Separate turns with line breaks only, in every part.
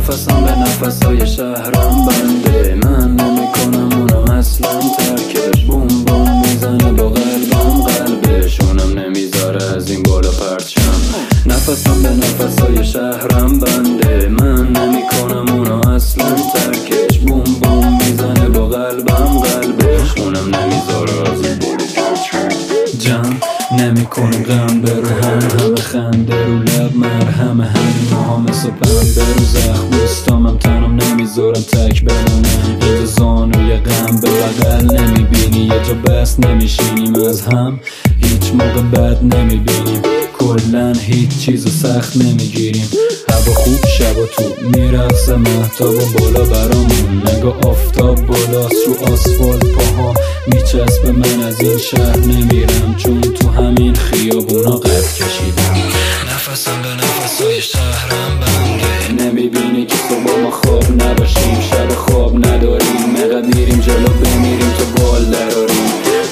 نفسم به نفسای شهرم بنده، من نمیکنم اونو اصلا ترکش. بوم بوم میزنه با قلبم قلبش، اونم نمیذاره از این بالا پرچم. نفسم به نفسای شهرم بنده، من نمیکنم اونو اصلا ترکش. بوم بوم میزنه با قلبم قلبش، اونم نمیذاره از این بالا پرچم. جمع نمیکنیم غم برو همه خنده رو لب مرهم همین ماها مثل پنبه رو زخم بستامم تنم نمیذارم تک بمونم. یه زانوی غم به بغل نمیبینی، یه جا بس نمیشینیم از هم هیچ موقع بد نمیبینیم. کلن هیچ چیزو سخت نمیگیریم. هوا خوب شبا تو میرقصه مهتاب و بالا برامون، نگاه آفتاب بالاست رو آسفالت پاها میچسبه. من از این شهر نمیرم چون تو همین خیابونا قد کشیدم. نفسم به نفسای شهرم بنده، نمیبینی که صبح ما خواب نباشیم، شب خواب نداریم، مقد میریم جلو بمیریم تو بال دراریم.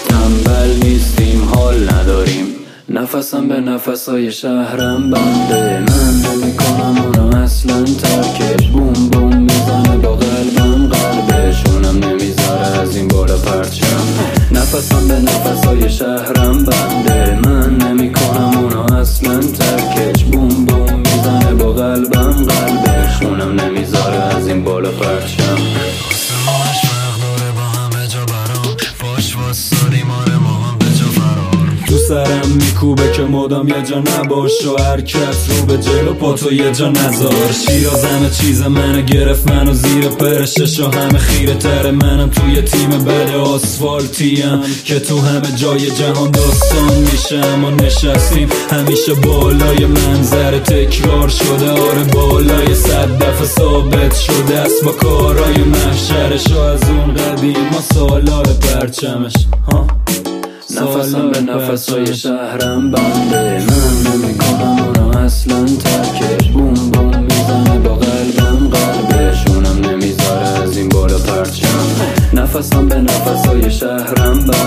تنبل نیستیم حال نداریم. نفسم به نفسای شهرم بنده، من نمیکنم اونو اصلا ترکش. بوم بوم میزنه با قلبم قلبش، اونم نمیذاره از این بالا پرچم. نفسم به نفسای شهرم بنده، من نمیکنم اونو اصلا ترکش. بوم بوم میزنه با قلبم قلبش، اونم نمیذاره از این بالا پرچم.
آسمانش فرق داره با همه جا برام، باش واسادیم آره ما هم به جا فرار.
تو سرم میکوبه که مدام یه جا نباش و حرکت رو به جلو پاتو یه جا نذار. شیراز همه چیز منو گرفت منو زیر پرشش و همه خیره تر منم توی تیم بد آسفالتیم که تو همه جای جهان داستان میشه. اما نشستیم همیشه بالای منظر تکرار شده، آره بالای 100 دفعه ثابت شده است با کارای محشرش و از اون قدیم ما سالار پرچمش. نفسم به نفسای شهرم بنده، من نمیکنم اونو اصلا ترکش. بوم بوم میزنه با قلبم قلبش، اونم نمیذاره از این بالا پرچم. نفسم به نفسای شهرم بنده.